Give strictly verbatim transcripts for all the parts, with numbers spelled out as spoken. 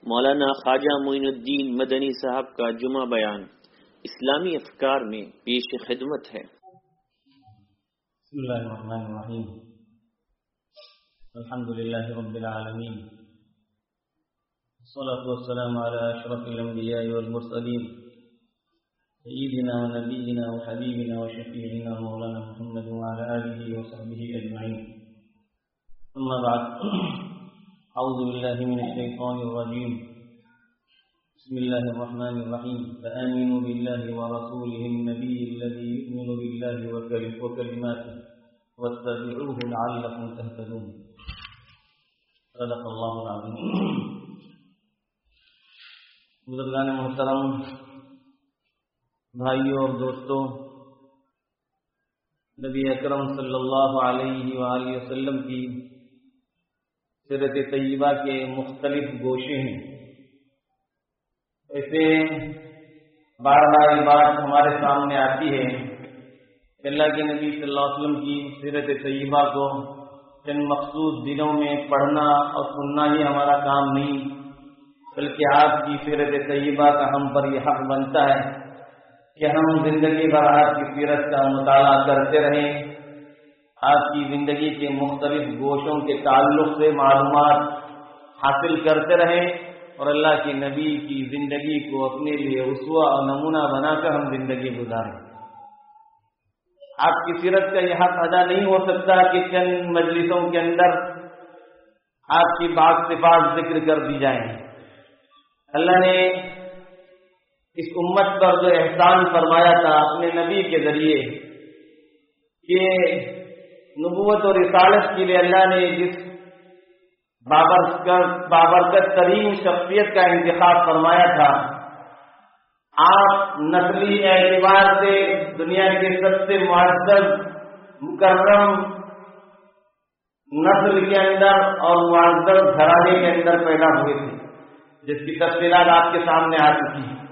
مولانا خواجہ معین الدین مدنی صاحب کا جمعہ بیان اسلامی افکار میں پیش خدمت ہے۔ بسم اللہ الرحمن الرحیم، الحمد للہ رب العالمین، والصلاة والسلام علی اشرف الانبیاء والمرسلین، سیدنا و نبینا و حبیبنا و شفیعنا مولانا محمد وعلى آلہ وصحبہ اجمعین، اما بعد، اعوذ باللہ من الشیطان الرجیم، بسم اللہ الرحمن الرحیم، فآمنوا باللہ ورسولہ النبی الذی یؤمن باللہ وکلماتہ واتبعوه لعلکم تہتدون۔ صدق اللہ العظیم۔ بزرگان محترم، بھائیوں اور دوستوں، نبی اکرم صلی اللہ علیہ وآلہ وسلم کی سیرت طیبہ کے مختلف گوشے ہیں۔ ایسے بار بار یہ بات ہمارے سامنے آتی ہے کہ اللہ کے نبی صلی اللہ علیہ وسلم کی سیرت طیبہ کو چند مخصوص دنوں میں پڑھنا اور سننا ہی ہمارا کام نہیں، بلکہ آپ کی سیرت طیبہ کا ہم پر یہ حق بنتا ہے کہ ہم زندگی بھر آپ کی سیرت کا مطالعہ کرتے رہیں، آپ کی زندگی کے مختلف گوشوں کے تعلق سے معلومات حاصل کرتے رہیں اور اللہ کے نبی کی زندگی کو اپنے لیے اسوہ اور نمونہ بنا کر ہم زندگی گزاریں۔ آپ کی سیرت کا یہ حق ادا نہیں ہو سکتا کہ چند مجلسوں کے اندر آپ کی بعض صفات ذکر کر دی جائیں۔ اللہ نے اس امت پر جو احسان فرمایا تھا اپنے نبی کے ذریعے کہ نبوت اور رسالت کے لیے اللہ نے جس بابرکت بابرکت ترین شخصیت کا انتخاب فرمایا تھا، آپ نسلی اعتبار سے دنیا کے سب سے معزز مکرم نسل کے اندر اور معزز گھرانے کے اندر پیدا ہوئے تھے، جس کی تفصیلات آپ کے سامنے آ چکی ہیں۔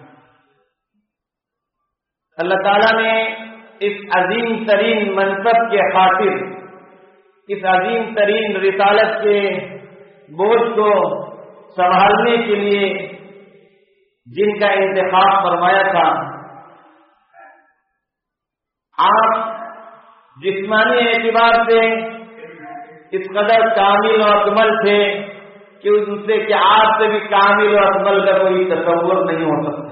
اللہ تعالیٰ نے اس عظیم ترین منصب کے خاطر، اس عظیم ترین رسالت کے بوجھ کو سنبھالنے کے لیے جن کا انتخاب فرمایا تھا، آپ جسمانی اعتبار سے اس قدر کامل و اکمل تھے کہ ان سے کہ آپ سے بھی کامل و اکمل کا کوئی تصور نہیں ہو سکتا۔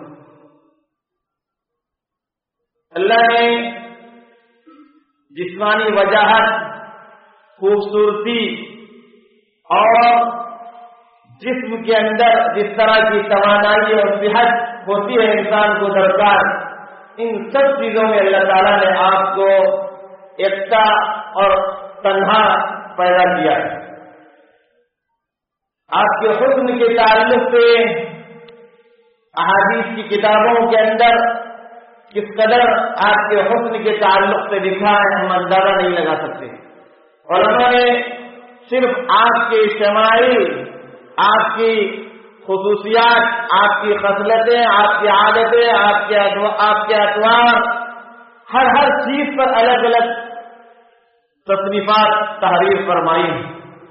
اللہ نے جسمانی وجاہت، خوبصورتی اور جسم کے اندر جس طرح کی توانائی اور صحت ہوتی ہے انسان کو درکار، ان سب چیزوں میں اللہ تعالیٰ نے آپ کو یکتا اور تنہا پیدا کیا ہے۔ آپ کے حسن کے تعلق سے احادیث کی کتابوں کے اندر کس قدر آپ کے حسن کے تعلق سے لکھا ہے ہم اندازہ نہیں لگا سکتے۔ اور انہوں نے صرف آپ کے شمائل، آپ کی خصوصیات، آپ کی خصلتیں، آپ کی عادتیں، آپ کے آپ کے اطوار، ہر ہر چیز پر الگ الگ تصنیفات تحریر فرمائی ہیں۔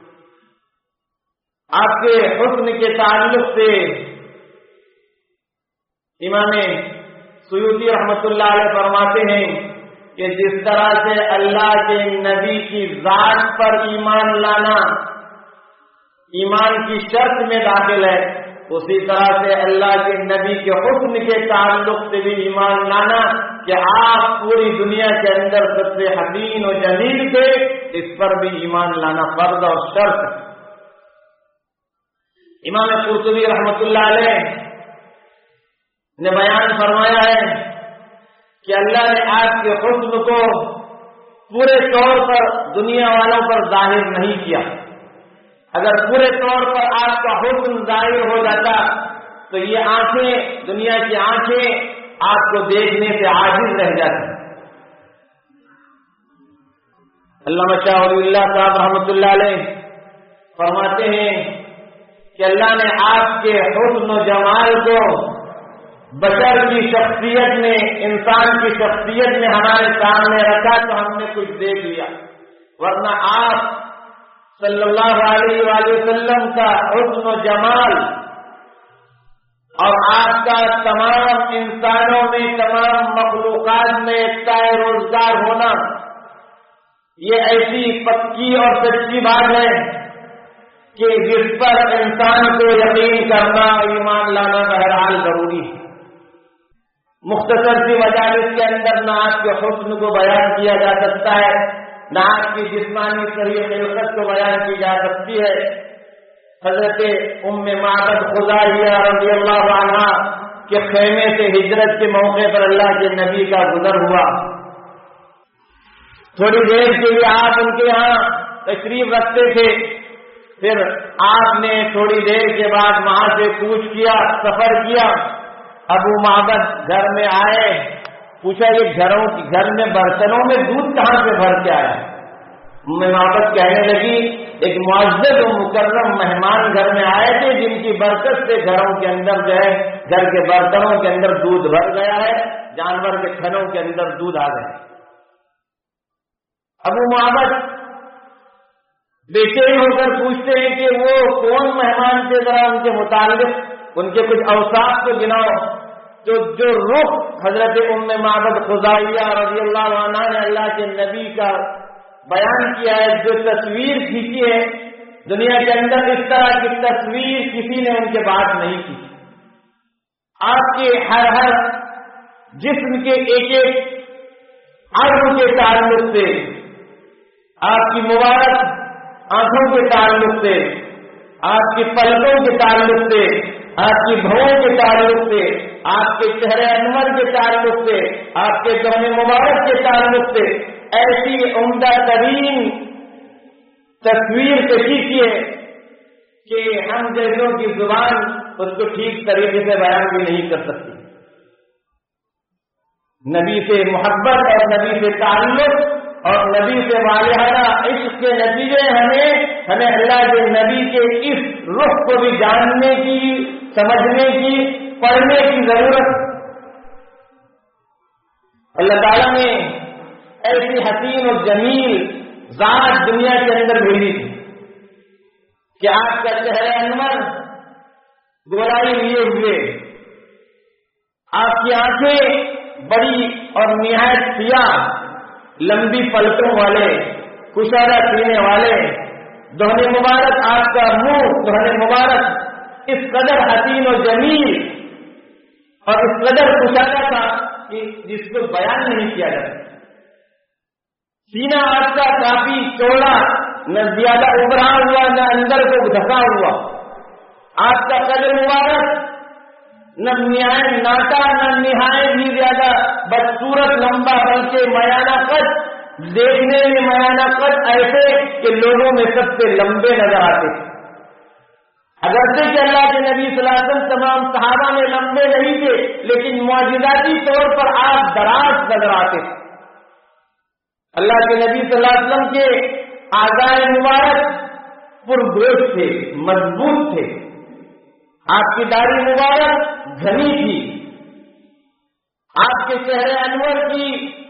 آپ کے حسن کے تعلق سے امام سیوطی رحمۃ اللہ علیہ فرماتے ہیں کہ جس طرح سے اللہ کے نبی کی ذات پر ایمان لانا ایمان کی شرط میں داخل ہے، اسی طرح سے اللہ کے نبی کے حسن کے تعلق سے بھی ایمان لانا کہ آپ پوری دنیا کے اندر سب سے حسین و جمیل تھے، اس پر بھی ایمان لانا فرض اور شرط ہے۔ امام قرطبی رحمۃ اللہ علیہ نے بیان فرمایا ہے کہ اللہ نے آپ کے حسن کو پورے طور پر دنیا والوں پر ظاہر نہیں کیا۔ اگر پورے طور پر آپ کا حسن ظاہر ہو جاتا تو یہ آنکھیں، دنیا کی آنکھیں آپ کو دیکھنے سے عاجز رہ جاتی۔ علامہ شاہ ولی اللہ صاحب رحمۃ اللہ علیہ فرماتے ہیں کہ اللہ نے آپ کے حسن و جمال کو بشر کی شخصیت میں، انسان کی شخصیت میں ہمارے سامنے رکھا تو ہم نے کچھ دیکھ لیا، ورنہ آپ صلی اللہ علیہ وآلہ وسلم کا حسن و جمال اور آپ کا تمام انسانوں میں تمام مخلوقات میں ایک روزگار ہونا، یہ ایسی پکی اور سچی بات ہے کہ جس پر انسان کو یقین کرنا ایمان لانا بہرحال ضروری ہے۔ مختصر سی مجالس کے اندر نہ آپ کے حسن کو بیان کیا جا سکتا ہے، نہ آپ کی جسمانی صحیح خلقت کو بیان کی جا سکتی ہے۔ حضرت ام معبد خزاعیہ رضی اللہ عنہا کے خیمے سے ہجرت کے موقع پر اللہ کے نبی کا گزر ہوا۔ تھوڑی دیر کے لیے آپ ان کے یہاں تشریف رکھتے تھے، پھر آپ نے تھوڑی دیر کے بعد وہاں سے کوچ کیا، سفر کیا۔ ابو معبد گھر میں آئے، پوچھا یہ گھروں گھر میں برتنوں میں دودھ کہاں سے بھر کے آیا؟ ام معبد کہنے لگی ایک معزز و مکرم مہمان گھر میں آئے تھے جن کی برکت سے گھروں کے اندر جو ہے گھر کے برتنوں کے اندر دودھ بھر گیا ہے، جانور کے کھنوں کے اندر دودھ آ گئے۔ ابو معبد بے چین ہو کر پوچھتے ہیں کہ وہ کون مہمان تھے، ذرا ان کے متعلق ان کے کچھ اوصاف کو گناؤ۔ تو جو رخ حضرت ام معبد خزاعیہ رضی اللہ عنہ نے اللہ کے نبی کا بیان کیا ہے، جو تصویر کھینچی ہے دنیا کے اندر، اس طرح کی تصویر کسی نے ان کے بعد نہیں کی۔ آپ کے ہر ہر جسم کے ایک ایک عضو کے تعلق سے، آپ کی مبارک آنکھوں کے تعلق سے، آپ کی پلکوں کے تعلق سے، آپ کی بھوؤں کے تعلق سے، آپ کے چہرے انور کے تعلق سے، آپ کے دہن مبارک کے تعلق سے ایسی عمدہ ترین تصویر کشی کی ہے کہ ہم جیسوں کی زبان اس کو ٹھیک طریقے سے بیان بھی نہیں کر سکتی۔ نبی سے محبت اور نبی سے تعلق اور نبی سے والہانہ عشق کے نتیجے ہمیں ہمیں اللہ کے نبی کے اس رخ کو بھی جاننے کی، سمجھنے کی، پڑھنے کی ضرورت۔ اللہ تعالیٰ نے ایسی حسین اور جمیل ذات دنیا کے اندر بھیجی تھی کہ آپ کا چہرہ انور گورائی لیے ہوئے، آپ کی آنکھیں بڑی اور نہایت سیاہ، لمبی پلکوں والے، کشادہ سینے والے، دہن مبارک آپ کا منہ، دہن مبارک اس قدر حسین و جمیل اور اس قدر کشادہ تھا کہ جس کو بیان نہیں کیا جاتا۔ سینہ آپ کا کافی چوڑا، نہ زیادہ ابھرا ہوا نہ اندر کو ڈھکا ہوا، آپ کا قدر مبارک نہ نہایت ناٹا نہ نہایت ہی زیادہ بدصورت لمبا، بلکہ میانہ قد، دیکھنے میں میانہ قد ایسے کہ لوگوں میں سب سے لمبے نظر آتے تھے۔ اگرچہ کہ اللہ کے نبی صلی اللہ علیہ وسلم تمام صحابہ میں لمبے نہیں تھے، لیکن معجزاتی طور پر آپ دراز نظر آتے تھے۔ اللہ کے نبی صلی اللہ علیہ وسلم کے اعضائے مبارک پرگوش تھے، مضبوط تھے، آپ کی داڑھی مبارک گھنی تھی، آپ کے چہرے انور کی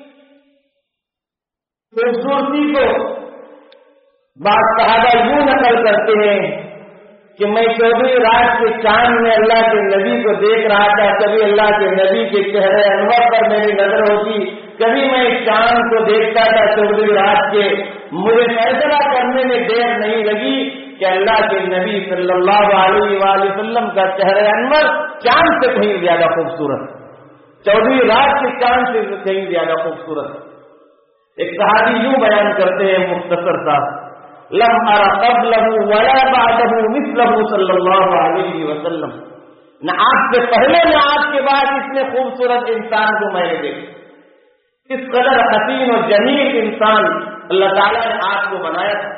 خوبصورتی کو بعض صحابہ یوں نقل کرتے ہیں کہ میں چودھویں رات کے چاند میں اللہ کے نبی کو دیکھ رہا تھا، کبھی اللہ کے نبی کے چہرے انور پر میری نظر ہوتی، کبھی میں چاند کو دیکھتا تھا چودھویں رات کے۔ مجھے فیصلہ کرنے میں دیر نہیں لگی کہ اللہ کے نبی صلی اللہ علیہ وآلہ وسلم کا چہرہ انور چاند سے کہیں زیادہ خوبصورت، چودھویں رات کے چاند سے کہیں زیادہ خوبصورت۔ ایک صحابی یوں بیان کرتے ہیں مختصر تھا، لم ارى قبله ولا بعده مثله صلی اللہ علیہ وسلم، نہ آپ سے پہلے نہ آپ کے بعد اتنے خوبصورت انسان کو میں نے دیکھا۔ اس قدر حسین و جمیل انسان اللہ تعالیٰ نے آپ کو بنایا تھا۔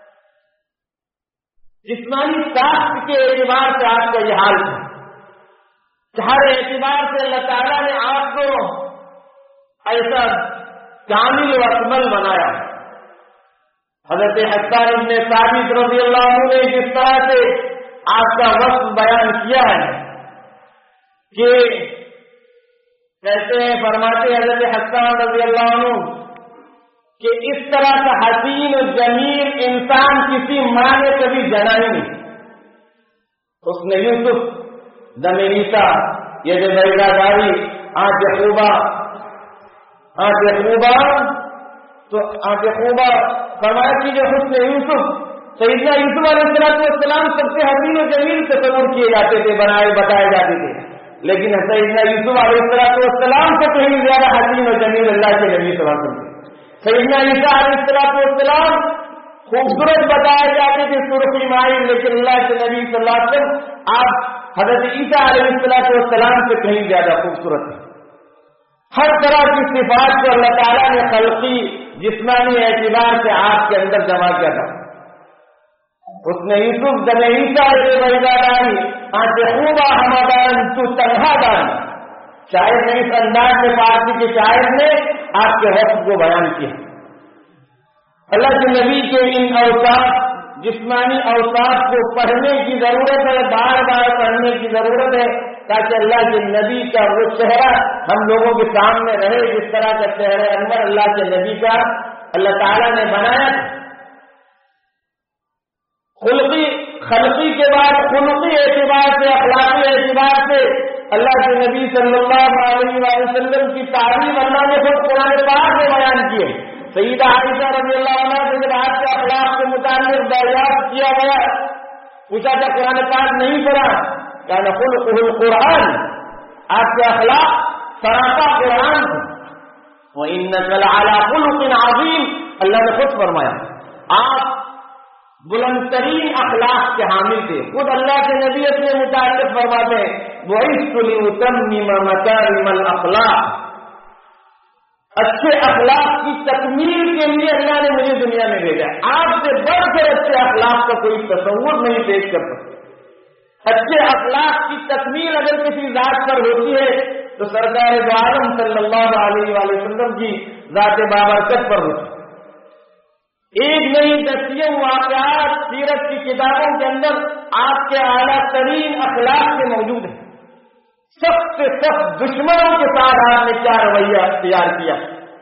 جسمانی ساخت کے اعتبار سے آپ کا یہ حال تھا، ہر اعتبار سے اللہ تعالیٰ نے آپ کو ایسا کامل و اکمل بنایا۔ حضرت حسان ابن ثابت رضی اللہ عنہ نے جس طرح سے آپ کا وصف بیان کیا ہے کہ کہتے ہیں، فرماتے حضرت حسان رضی اللہ عنہ کہ اس طرح کا حسین و جمیل انسان کسی ماں نے کبھی جنا ہی نہیں۔ اس نے یوسف دم عیسیٰ، یہ جو بیضاداری، آنکھ خوبا، آنکھ خوبا، تو آنکھ خوبا فرمایا کہ جو حسن یوسف، سیدنا یوسف علیہ السلام سب سے حسین و جمیل تصور کیے جاتے تھے، بنائے بتائے جاتے تھے، لیکن سیدنا یوسف علیہ السلام سے کہیں زیادہ حسین و جمیل اللہ کے نبی صلی اللہ علیہ وسلم۔ سیدنا عیسیٰ علیہ السلام خوبصورت بتائے جاتے تھے، سرخی مائل، لیکن اللہ کے نبی صلی اللہ علیہ وسلم آپ حضرت عیسیٰ علیہ السلام سے کہیں زیادہ خوبصورت ہیں۔ ہر طرح کی صفات کو اللہ تعالیٰ نے خلقی جسمانی اعتبار سے آپ کے اندر جمع کیا تھا۔ اس نے یوسف دم عیسیٰ علیہ بیضاداری، آنکھ خوبا ہمادان تو تنہا دان، شاعر نے اس انداز میں، فارسی کے شاعر نے آپ کے وقت کو بیان کیا۔ اللہ کے نبی کے ان اوصاف، جسمانی اوصاف کو پڑھنے کی ضرورت ہے، بار بار پڑھنے کی ضرورت ہے، تاکہ اللہ کے نبی کا وہ چہرہ ہم لوگوں کے سامنے رہے، جس طرح کا چہرہ انور اللہ کے نبی کا اللہ تعالیٰ نے بنایا۔ خلقی خلقی کے بعد خلقی اعتبار سے، اخلاقی اعتبار سے اللہ کے نبی صلی اللہ علیہ وسلم کی تعلیم اللہ نے خود قرآن پاک میں بیان کی ہے۔ سیدہ عائشہ رضی اللہ عنہ سے جب آپ کے اخلاق کے متعلق دریافت کیا گیا، پوچھا تھا قرآن پاک نہیں پڑھا، کہا خلقہ القرآن، آپ کے اخلاق سراپا قرآن تھے۔ وَإِنَّكَ لَعَلَىٰ خُلُقٍ عَظِيمٍ، اللہ نے خود فرمایا آپ بلند ترین اخلاق کے حامل تھے۔ خود اللہ کے نبی اپنے متعلق فرماتے ہیں وَإِذْ لِأُتَمِّمَ مَكَارِمَ الْأَخْلَاقِ، اچھے اخلاق کی تکمیل کے لیے اللہ نے مجھے دنیا میں بھیجا ہے۔ آپ سے بڑھ کر اچھے اخلاق کا کوئی تصور نہیں پیش کر سکتا۔ اچھے اخلاق کی تکمیل اگر کسی ذات پر ہوتی ہے تو سرکار دو عالم صلی اللہ علیہ وآلہ وسلم کی ذات بابرکت پر ہوتی ہے۔ ایک نہیں دسیوں واقعات سیرت کی کتابوں کے اندر آپ کے اعلیٰ ترین اخلاق سے موجود ہیں۔ سخت سے سخت دشمنوں کے ساتھ آپ نے کیا رویہ اختیار کیا،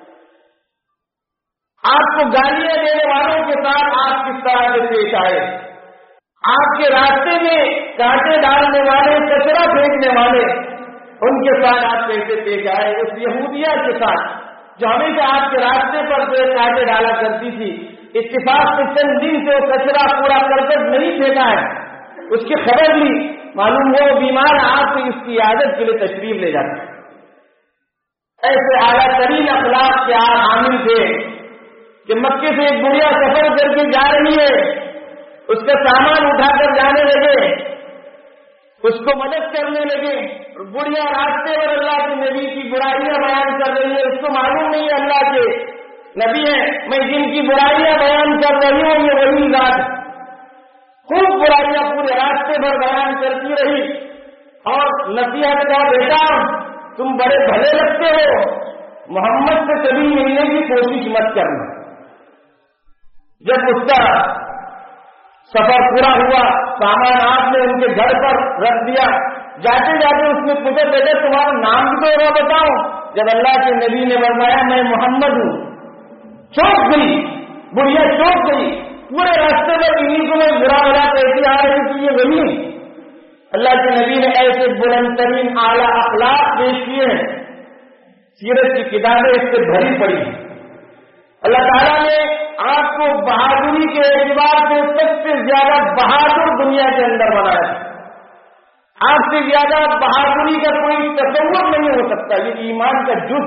آپ کو گالیاں دینے والوں کے ساتھ آپ کس طرح سے پیش آئے، آپ کے راستے میں کانٹے ڈالنے والے، کچرا پھینکنے والے، ان کے ساتھ آپ کیسے پیش آئے۔ اس یہودیہ کے ساتھ جو ہمیشہ آپ کے راستے پر سے کانٹے ڈالا کرتی تھی، اتفاق سے چند دن سے وہ کچرا پورا کرکٹ نہیں پھینکا ہے، اس کی خبر لی، معلوم وہ بیمار آپ سے اس کی عادت کے لیے تشریف لے جاتے۔ ایسے اعلیٰ ترین اخلاق کے آپ حامل تھے کہ مکے سے ایک بڑھیا سفر کر کے جا رہی ہے، اس کا سامان اٹھا کر جانے لگے، اس کو مدد کرنے لگے، بڑھیا راستے پر اللہ کے نبی کی برائیاں بیان کر رہی ہے، اس کو معلوم نہیں ہے اللہ کے نبی ہیں، میں جن کی برائیاں بیان کر رہی ہوں یہ وہی ذات، خوب برائیاں پورے راستے پر بیان کرتی رہی اور نصیحت کا بیٹا تم بڑے بھلے لگتے ہو، محمد سے کبھی ملنے کی کوشش مت کرنا۔ جب اس کا سفر پورا ہوا، سامان آپ نے ان کے گھر پر رکھ دیا، جاتے جاتے اس نے پوچھا بیٹا تمہارا نام بھی تو بتاؤ۔ جب اللہ کے نبی نے فرمایا میں محمد ہوں، چوک گئی، بڑھیا چوک گئی، پورے راستے میں انہیں کو میں برا بلا کہتی آ رہی تھی یہ وہی۔ اللہ کے نبی نے ایسے بلند ترین اعلیٰ اخلاق پیش کیے ہیں، سیرت کی کتابیں اس سے بھری پڑی ہیں۔ اللہ تعالیٰ نے آپ کو بہادری کے اعتبار سے سب سے زیادہ بہادر دنیا کے اندر بنایا ہے۔ آپ سے زیادہ بہادری کا کوئی تصور نہیں ہو سکتا، یہ ایمان کا جز۔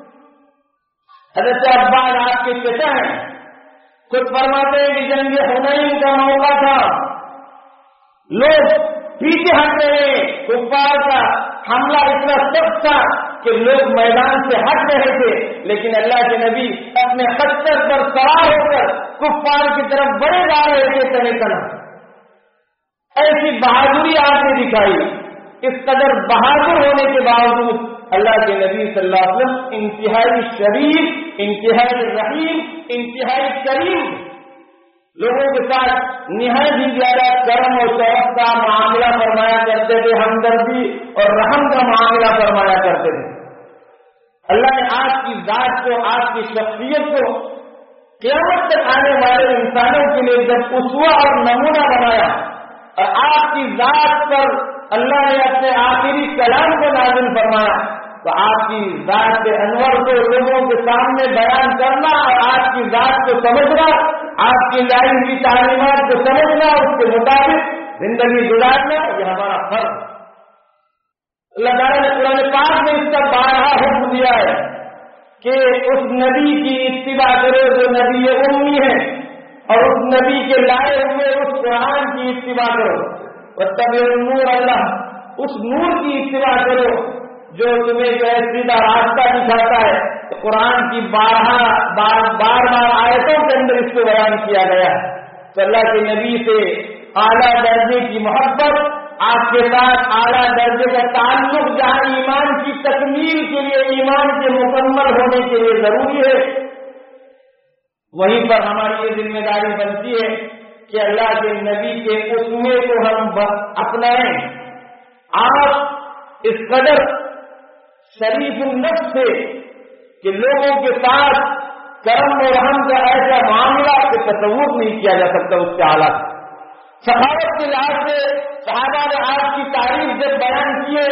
حضرت عباس آپ کے چچا ہیں، خود فرماتے ہیں کہ جنگ حنین کا موقع تھا، لوگ پیچھے ہٹ رہے، کفار کا حملہ اتنا سخت تھا کہ لوگ میدان سے ہٹ رہے تھے، لیکن اللہ کے نبی اپنے خچر پر سوار ہو کر کفار کی طرف بڑے جا رہے تھے تنے تنا۔ ایسی بہادری آپ نے دکھائی، اس قدر بہادر ہونے کے باوجود اللہ کے نبی صلی اللہ علیہ وسلم انتہائی شریف، انتہائی رحیم، انتہائی کریم، لوگوں کے ساتھ نہایت ہی زیادہ کرم اور شفقت کا معاملہ فرمایا کرتے تھے، ہمدردی اور رحم کا معاملہ فرمایا کرتے تھے۔ اللہ نے آپ کی ذات کو، آپ کی شخصیت کو قیامت تک آنے والے انسانوں کے لیے جب اسوہ اور نمونہ بنایا اور آپ کی ذات پر اللہ نے اپنے آخری کلام کو نازل فرمایا تو آپ کی ذات انور کو لوگوں کے سامنے بیان کرنا اور آپ کی ذات کو سمجھنا، آپ کی لائی ہوئی تعلیمات کو سمجھنا، اس کے مطابق زندگی گزارنا، یہ ہمارا فرض ہے۔ اللہ تعالیٰ نے قرآن پاک میں اس کا بارہا حکم دیا ہے کہ اس نبی کی اتباع کرو جو نبی امی ہے، اور اس نبی کے لائے ہوئے اس قرآن کی اتباع کرو، واتبعوا النور، اللہ اس نور کی اتباع کرو جو تمہیں جو ہے سیدھا راستہ دکھاتا ہے۔ قرآن کی بارہ بار بار بار آیتوں کے اندر اس کو بیان کیا گیا ہے۔ تو اللہ کے نبی سے اعلیٰ درجے کی محبت، آپ کے ساتھ اعلیٰ درجے کا تعلق جہاں ایمان کی تکمیل کے لیے، ایمان کے مکمل ہونے کے لیے ضروری ہے، وہیں پر ہماری یہ ذمہ داری بنتی ہے کہ اللہ کے نبی کے اسوے کو ہم اپنائیں۔ آپ اس قدر شریف النفس سے کہ لوگوں کے ساتھ کرم و رحم کا ایسا معاملہ کہ تصور نہیں کیا جا سکتا اس کے حالات۔ سخاوت کے لحاظ سے صحابہ نے آپ کی تعریف جب بیان کیے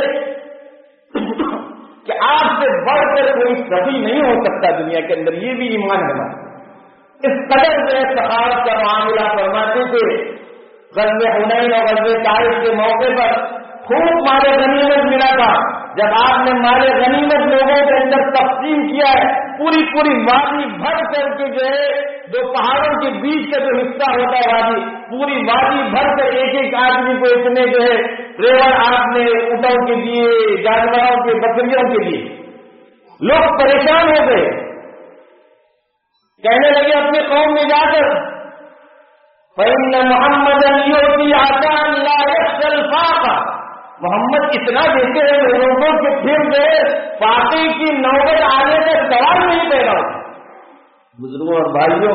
کہ آپ سے بڑھ کر کوئی سبھی نہیں ہو سکتا دنیا کے اندر، یہ بھی ایمان ہے ہمارا۔ اس قدر جو ہے سخاوت کا معاملہ فرماتے تھے۔ غزوہ حنین اور غزوہ طائف کے موقع پر خوب مال غنیمت ملا تھا۔ جب آپ نے مال غنیمت لوگوں کے اندر تقسیم کیا ہے، پوری پوری وادی بھر کر کے جو ہے دو پہاڑوں کے بیچ کا جو حصہ ہوتا ہے وادی، پوری وادی بھر کر ایک ایک آدمی کو اتنے جو ہے ریوڑ آپ نے اونٹوں کے دیے، جانوروں کے، بکریوں کے دیے۔ لوگ پریشان ہو گئے، کہنے لگے اپنے قوم میں جا کر فَإِنَّ مُحَمَّدًا يُؤْتِي عَطَاءً لَا يَخْشَى الْفَاقَةَ، محمد اتنا دیتے ہیں لوگوں کو پھر گئے فاقے کی نوبت آنے کا سوال نہیں پیدا ہوتا۔ بزرگوں اور بھائیوں،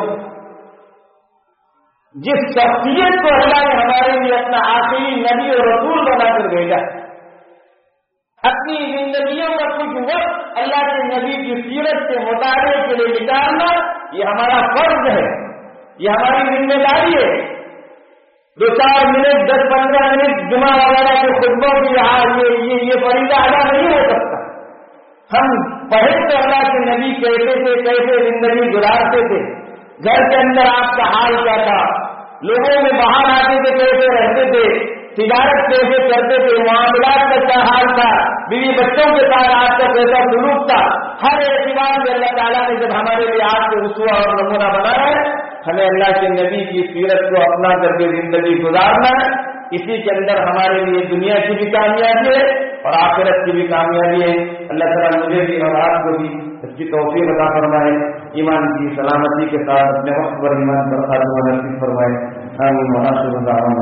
جس شخصیت کو اللہ نے ہمارے لیے اپنا آخری نبی اور رسول بنا کر بھیجا، اپنی زندگیوں کا کچھ وقت اللہ کے نبی کی سیرت کے مطالعے کے لیے نکالنا، یہ ہمارا فرض ہے، یہ ہماری ذمہ داری ہے۔ دو چار منٹ، دس پندرہ منٹ جمعہ وغیرہ کے خطبوں کی یہ یہ فریضہ ادا نہیں ہو سکتا۔ ہم پہلے تو اللہ کے نبی کیسے تھے، کیسے زندگی گزارتے تھے، گھر کے اندر آپ کا حال کیا تھا، لوگوں میں باہر آتے تھے کیسے رہتے تھے، تجارت کیسے کرتے تھے، معاملات کا کیا حال تھا، بیوی بچوں کے ساتھ آپ کا کیسا سلوک تھا، ہر اعتبار سے اللہ تعالیٰ نے جب ہمارے لیے آپ کو اسوہ اور نمونہ بنایا ہے، ہمیں اللہ کے نبی کی سیرت کو اپنا کر کے زندگی گزارنا ہے۔ اسی کے اندر ہمارے لیے دنیا کی بھی کامیابی ہے اور آخرت کی بھی کامیابی ہے۔ اللہ تعالیٰ مجھے بھی اور آپ کو بھی اس کی توفیق عطا فرمائے، ایمان کی سلامتی کے ساتھ اپنے وقت پر ایمان پر خاتمہ نصیب فرمائے۔ آمین۔